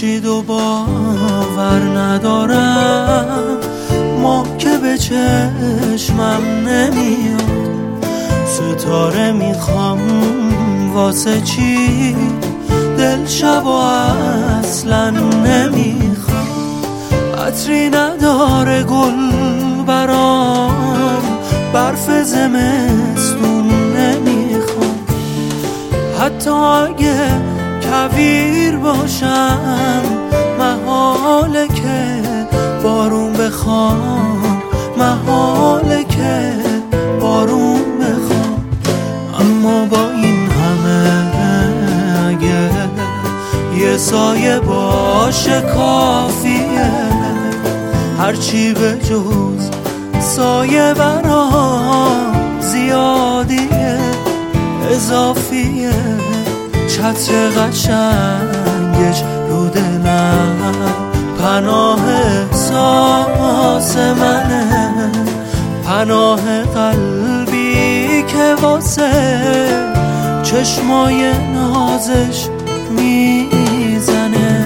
خورشید و باور ندارم، ما که به چشمم نمیاد. ستاره میخوام واسه چی؟ دل شب و اصلا نمیخوام. عطری نداره گل برام، برف زمستون نمیخوام. حتی اگه کویر باشم، محاله که بارون بخوام، محاله که بارون بخوام. اما با این همه اگه یه سایه باشه کافیه، هرچی به جز سایه برام زیادیه، اضافیه. چتر قشنگش رو دلم پناه احساس منه، پناه قلبی که واسه چشمای نازش میزنه.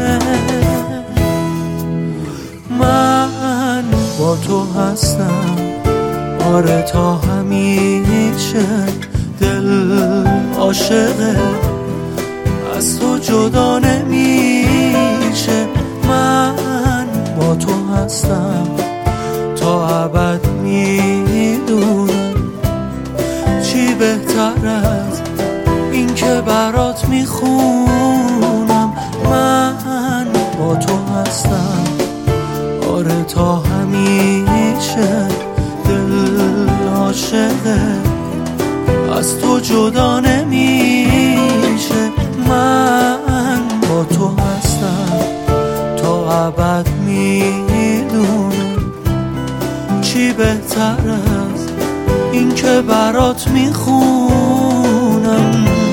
من با تو هستم، آره تا همیشه. دل عاشقه، از تو جدا نمیشه. من با تو هستم تا ابد، میدونم چی بهتر از این که برات میخونم. من با تو هستم، آره تا همیشه. دل عاشقه، از تو جدا نمیشه. من با تو هستم تا ابد، میدونم چی بهتر از این که برات میخونم.